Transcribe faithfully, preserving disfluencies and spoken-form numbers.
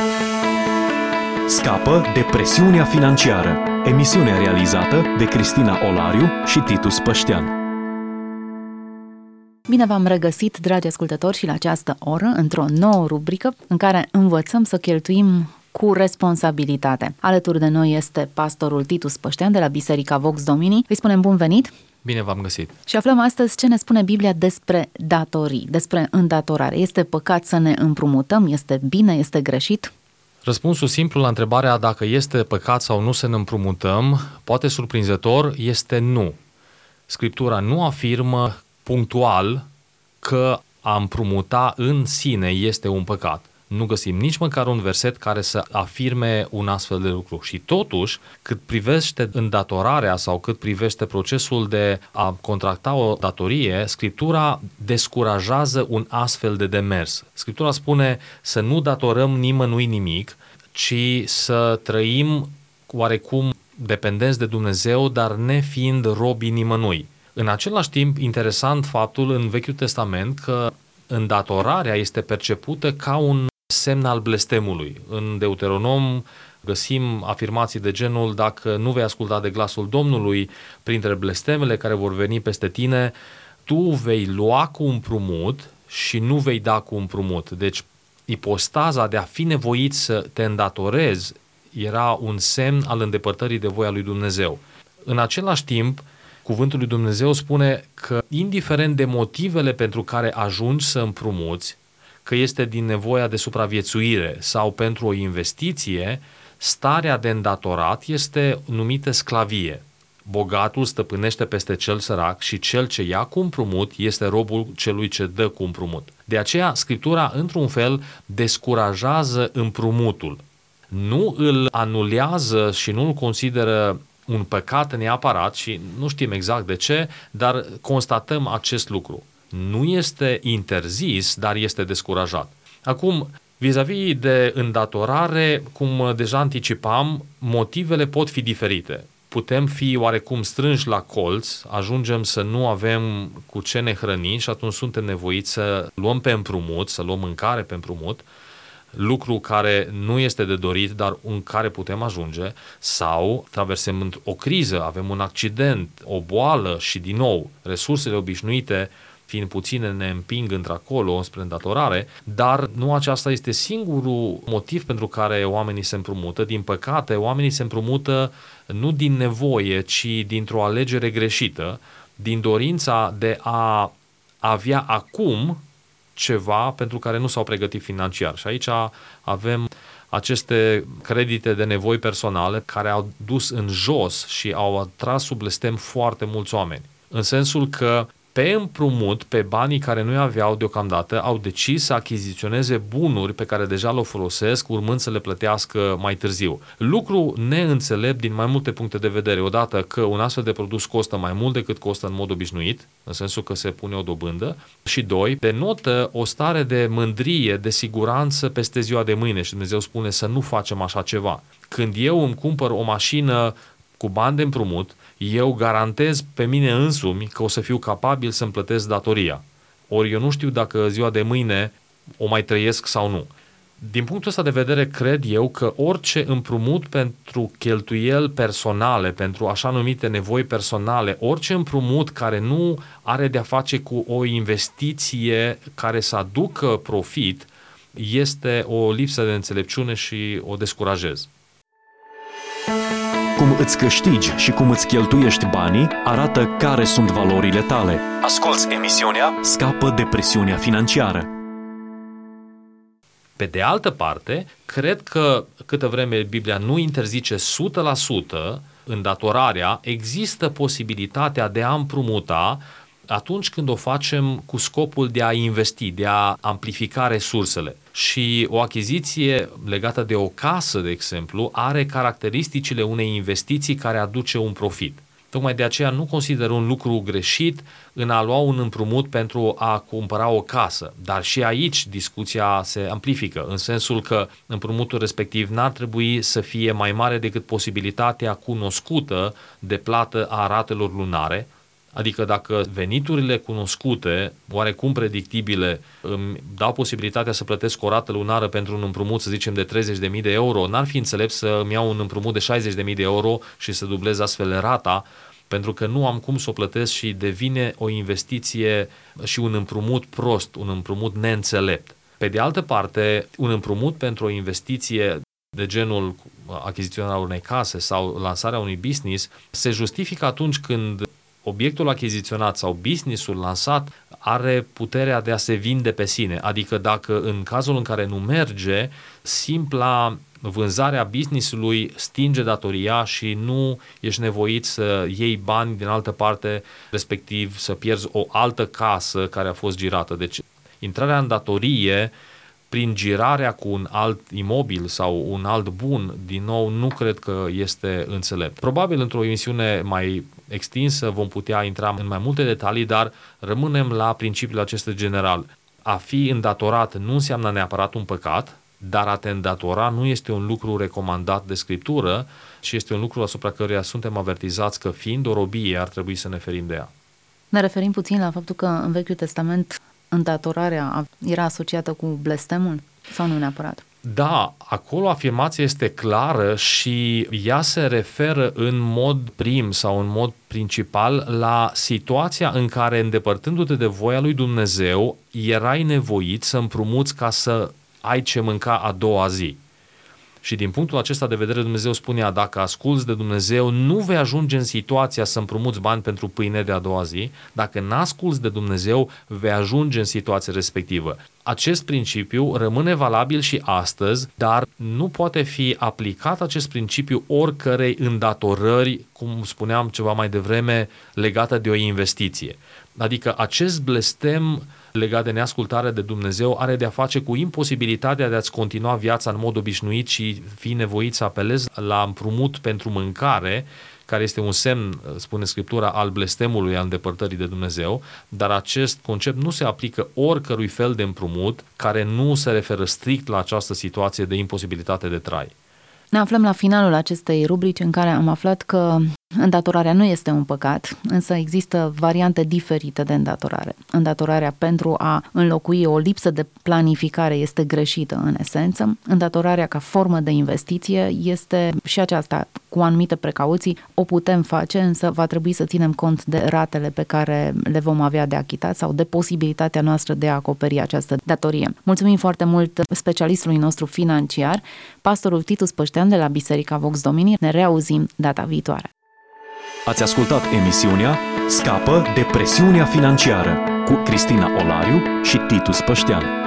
Scapă de presiunea financiară. Emisiune realizată de Cristina Olariu și Titus Păștean. Bine v-am regăsit, dragi ascultători, și la această oră, într-o nouă rubrică în care învățăm să cheltuim cu responsabilitate. Alături de noi este pastorul Titus Păștean de la Biserica Vox Domini. Îi spunem bun venit! Bine v-am găsit! Și aflăm astăzi ce ne spune Biblia despre datorii, despre îndatorare. Este păcat să ne împrumutăm? Este bine? Este greșit? Răspunsul simplu la întrebarea dacă este păcat sau nu să ne împrumutăm, poate surprinzător, este nu. Scriptura nu afirmă punctual că a împrumuta în sine este un păcat. Nu găsim nici măcar un verset care să afirme un astfel de lucru. Și totuși, cât privește îndatorarea sau cât privește procesul de a contracta o datorie, Scriptura descurajează un astfel de demers. Scriptura spune să nu datorăm nimănui nimic, ci să trăim oarecum dependenți de Dumnezeu, dar nefiind robii nimănui. În același timp, interesant faptul în Vechiul Testament că îndatorarea este percepută ca un semn al blestemului. În Deuteronom găsim afirmații de genul: dacă nu vei asculta de glasul Domnului, printre blestemele care vor veni peste tine, tu vei lua cu împrumut și nu vei da cu împrumut. Deci ipostaza de a fi nevoit să te îndatorezi era un semn al îndepărtării de voia lui Dumnezeu. În același timp, Cuvântul lui Dumnezeu spune că, indiferent de motivele pentru care ajungi să împrumuți, că este din nevoia de supraviețuire sau pentru o investiție, starea de îndatorat este numită sclavie. Bogatul stăpânește peste cel sărac și cel ce ia cu împrumut este robul celui ce dă cu împrumut. De aceea, Scriptura, într-un fel, descurajează împrumutul. Nu îl anulează și nu îl consideră un păcat neapărat și nu știm exact de ce, dar constatăm acest lucru. Nu este interzis, dar este descurajat. Acum, vis-a-vis de îndatorare, cum deja anticipam, motivele pot fi diferite. Putem fi oarecum strânși la colț, ajungem să nu avem cu ce ne hrăni și atunci suntem nevoiți să luăm pe împrumut, să luăm mâncare pe împrumut, lucru care nu este de dorit, dar în care putem ajunge, sau traversăm o criză, avem un accident, o boală și din nou resursele obișnuite fiind puține ne împing într-acolo spre îndatorare, dar nu aceasta este singurul motiv pentru care oamenii se împrumută. Din păcate, oamenii se împrumută nu din nevoie, ci dintr-o alegere greșită, din dorința de a avea acum ceva pentru care nu s-au pregătit financiar. Și aici avem aceste credite de nevoi personale care au dus în jos și au atras sub blestem foarte mulți oameni. În sensul că pe împrumut, pe banii care nu-i aveau deocamdată, au decis să achiziționeze bunuri pe care deja le folosesc, urmând să le plătească mai târziu. Lucru neînțelept din mai multe puncte de vedere. Odată că un astfel de produs costă mai mult decât costă în mod obișnuit, în sensul că se pune o dobândă, și doi, denotă o stare de mândrie, de siguranță peste ziua de mâine și Dumnezeu spune să nu facem așa ceva. Când eu îmi cumpăr o mașină cu bani de împrumut, eu garantez pe mine însumi că o să fiu capabil să-mi plătesc datoria. Ori eu nu știu dacă ziua de mâine o mai trăiesc sau nu. Din punctul ăsta de vedere, cred eu că orice împrumut pentru cheltuieli personale, pentru așa numite nevoi personale, orice împrumut care nu are de-a face cu o investiție care să aducă profit, este o lipsă de înțelepciune și o descurajez. Cum îți câștigi și cum îți cheltuiești banii arată care sunt valorile tale. Asculți emisiunea Scapă de presiunea financiară. Pe de altă parte, cred că câtă vreme Biblia nu interzice o sută la sută îndatorarea, există posibilitatea de a împrumuta atunci când o facem cu scopul de a investi, de a amplifica resursele. Și o achiziție legată de o casă, de exemplu, are caracteristicile unei investiții care aduce un profit. Tocmai de aceea nu consider un lucru greșit în a lua un împrumut pentru a cumpăra o casă. Dar și aici discuția se amplifică, în sensul că împrumutul respectiv n-ar trebui să fie mai mare decât posibilitatea cunoscută de plată a ratelor lunare, Adică dacă veniturile cunoscute, oarecum predictibile, îmi dau posibilitatea să plătesc o rată lunară pentru un împrumut, să zicem, de treizeci de mii de euro, n-ar fi înțelept să îmi iau un împrumut de șaizeci de mii de euro și să dublez astfel rata, pentru că nu am cum să o plătesc și devine o investiție și un împrumut prost, un împrumut neînțelept. Pe de altă parte, un împrumut pentru o investiție de genul achiziționarea unei case sau lansarea unui business se justifică atunci când obiectul achiziționat sau businessul lansat are puterea de a se vinde pe sine. Adică dacă în cazul în care nu merge, simpla vânzarea businessului stinge datoria și nu ești nevoit să iei bani din altă parte, respectiv să pierzi o altă casă care a fost girată. Deci intrarea în datorie prin girarea cu un alt imobil sau un alt bun, din nou, nu cred că este înțelept. Probabil într-o emisiune mai extinsă vom putea intra în mai multe detalii, dar rămânem la principiul acesta general. A fi îndatorat nu înseamnă neapărat un păcat, dar a te îndatora nu este un lucru recomandat de Scriptură și este un lucru asupra căruia suntem avertizați că, fiind o robie, ar trebui să ne ferim de ea. Ne referim puțin la faptul că în Vechiul Testament îndatorarea era asociată cu blestemul sau nu neapărat? Da, acolo afirmația este clară și ea se referă în mod prim sau în mod principal la situația în care, îndepărtându-te de voia lui Dumnezeu, erai nevoit să împrumuți ca să ai ce mânca a doua zi. Și din punctul acesta de vedere, Dumnezeu spunea, dacă asculți de Dumnezeu, nu vei ajunge în situația să împrumuți bani pentru pâine de a doua zi. Dacă n-asculți de Dumnezeu, vei ajunge în situația respectivă. Acest principiu rămâne valabil și astăzi, dar nu poate fi aplicat acest principiu oricărei îndatorări, cum spuneam ceva mai devreme, legată de o investiție. Adică acest blestem legat de neascultare de Dumnezeu are de a face cu imposibilitatea de a-ți continua viața în mod obișnuit și fi nevoit să apelezi la împrumut pentru mâncare, care este un semn, spune Scriptura, al blestemului, al îndepărtării de Dumnezeu, dar acest concept nu se aplică oricărui fel de împrumut care nu se referă strict la această situație de imposibilitate de trai. Ne aflăm la finalul acestei rubrici în care am aflat că îndatorarea nu este un păcat, însă există variante diferite de îndatorare. Îndatorarea pentru a înlocui o lipsă de planificare este greșită în esență. Îndatorarea ca formă de investiție este și aceasta cu anumite precauții. O putem face, însă va trebui să ținem cont de ratele pe care le vom avea de achitat sau de posibilitatea noastră de a acoperi această datorie. Mulțumim foarte mult specialistului nostru financiar, pastorul Titus Păștean de la Biserica Vox Domini. Ne reauzim data viitoare. Ați ascultat emisiunea Scapă de presiunea financiară cu Cristina Olariu și Titus Păștean.